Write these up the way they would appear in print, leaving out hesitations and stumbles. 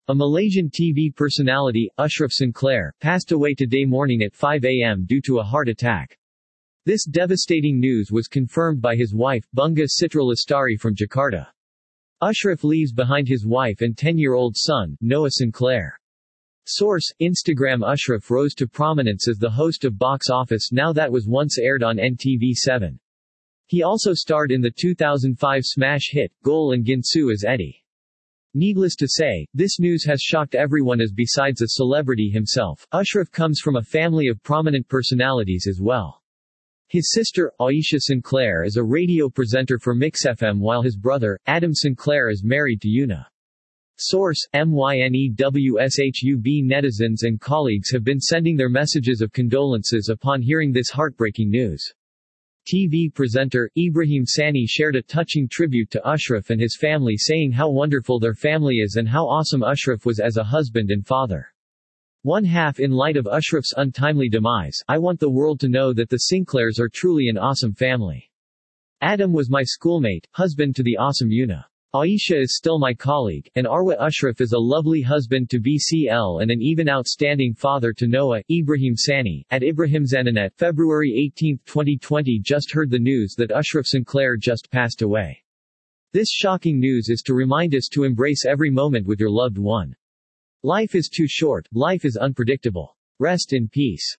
A Malaysian TV personality, Ashraf Sinclair, passed away today morning at 5 a.m. due to a heart attack. This devastating news was confirmed by his wife, Bunga Citra Lestari from Jakarta. Ashraf leaves behind his wife and 10-year-old son, Noah Sinclair. Source: Instagram. Ashraf rose to prominence as the host of Box Office Now that was once aired on NTV7. He also starred in the 2005 smash hit, Gol and Ginsu as Eddie. Needless to say, this news has shocked everyone as besides a celebrity himself, Ashraf comes from a family of prominent personalities as well. His sister, Aisha Sinclair is a radio presenter for Mix FM while his brother, Adam Sinclair is married to Yuna. Source: MYNEWSHUB. Netizens and colleagues have been sending their messages of condolences upon hearing this heartbreaking news. TV presenter, Ibrahim Sani shared a touching tribute to Ashraf and his family, saying how wonderful their family is and how awesome Ashraf was as a husband and father. One half: in light of Ashraf's untimely demise, I want the world to know that the Sinclairs are truly an awesome family. Adam was my schoolmate, husband to the awesome Yuna. Aisha is still my colleague, and Arwa. Ashraf is a lovely husband to BCL and an even outstanding father to Noah. Ibrahim Sani, at Ibrahim Zananet, February 18, 2020. Just heard the news that Ashraf Sinclair just passed away. This shocking news is to remind us to embrace every moment with your loved one. Life is too short, life is unpredictable. Rest in peace.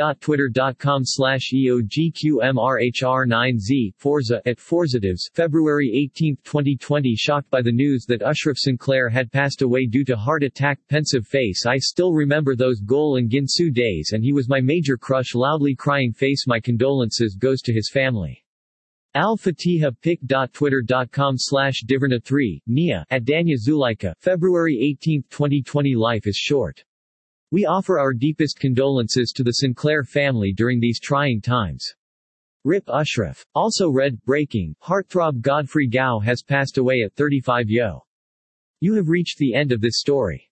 pic.twitter.com/EOGQMRHR9Z, Forza, at Forzatives, February 18, 2020. Shocked by the news that Ashraf Sinclair had passed away due to heart attack. Pensive face: I still remember those Gol and Ginsu days and he was my major crush. Loudly crying face: my condolences goes to his family. Al-Fatiha. pic.twitter.com/Diverna3, Nia, at Danya Zulaika, February 18, 2020. Life is short. We offer our deepest condolences to the Sinclair family during these trying times. Rip Ashraf. Also read, breaking, heartthrob Godfrey Gao has passed away at 35. You have reached the end of this story.